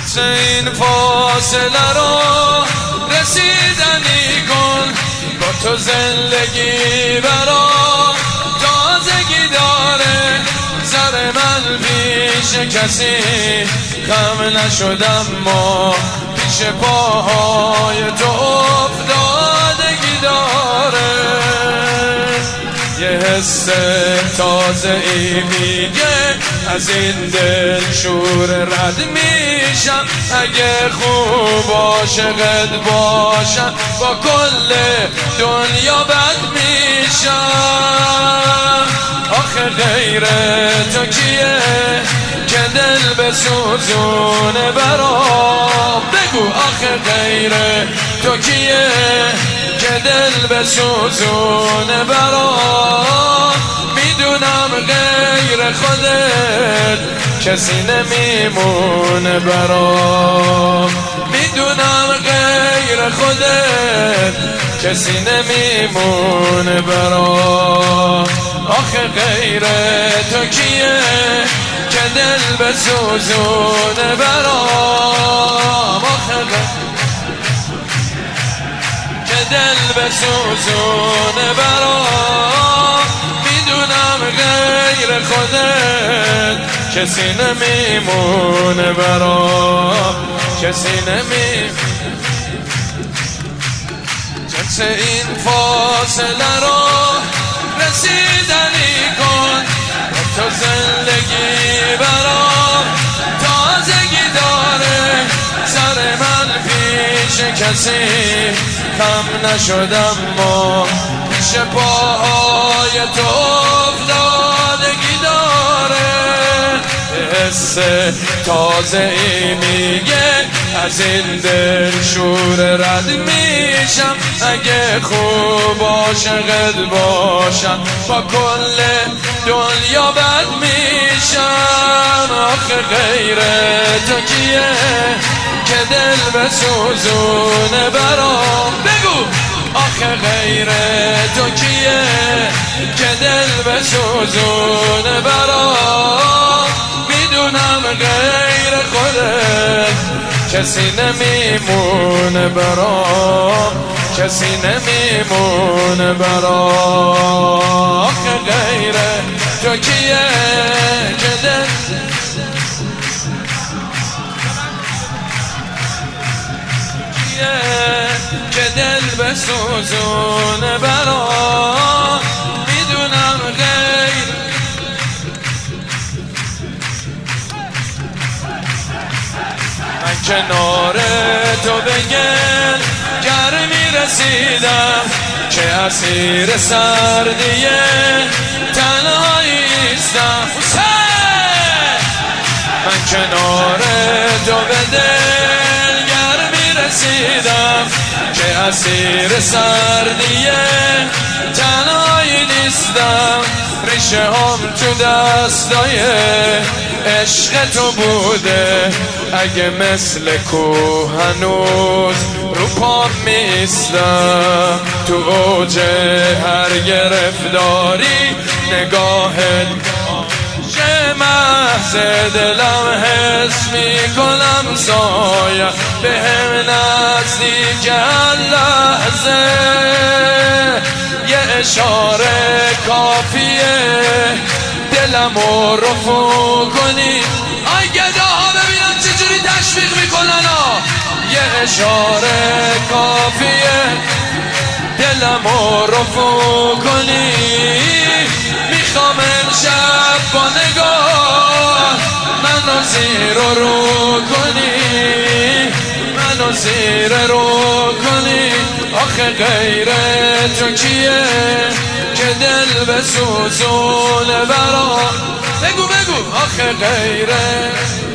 جنس این فاصله رو رسیدنی کن، با تو زندگی برام تازگی داره. سر من پیش کسی خم نشدم، ما پیش پاهای تو افتادگی داره. یه حس تازه ای میگه از این دل شور رد میشم. اگه خوب عاشقت باشم با کل دنیا بد میشم. آخه غیر تو کیه که دل بسوزونه برام؟ بگو آخه غیر تو کیه که دل بسوزونه برام؟ میدونم غیر خودت کسی نمیمونه برام. میدونم غیر خودت کسی نمیمونه برام. آخه غیر تو کیه که دل بسوزونه برام؟ آخه که دل بسوزونه برام. میدونم غیر خودت کسی نمیمونه برام، کسی نمیمونه. جنس این فاصله رو رسیدنی کن، با تو زندگی برام تازگی داره. سر من پیش کسی خم نشدم، ما پیش پاهای تو افتادگی داره. حس تازه ای میگه از این دل شور رد میشم. اگه خوب عاشقت باشم با کل دنیا بد میشم. آخه غیر تو کیه که دل بسوزونه برام؟ بگو آخه غیر تو کیه که دل بسوزونه برام؟ میدونم غیر خودت کسی نمیمونه برام، کسی نمیمونه برام. آخه غیر تو کیه که دل که دل بسوزونه برام؟ میدونم غیر من کنار تو بگل گرمی رسیدم، که اسیر سردیه تنهایی نیستم. من کنار تو بدل گرمی رسیدم، که اسیر سردیه تنهایی نیستم. ریشه هم تو دستای عشق تو بوده، اگه مثل کوه هنوز رو پام میستم. تو اوج هر گرفتاری نگاهت چه محض دلم حس میکنم سایه به هم نزدیک هر لحظه. یه اشاره کافیه دلمو رفو کنی. آی گداها ببینم چجوری تشویق میکنن ها. یه اشاره کافیه دلمو رفو کنی. میخوام امشب با نگاه منو زیر رو کنی، منو زیر رو کنی. آخه غیر تو کیه که دل بسوزونه برام؟ بگو بگو آخه غیر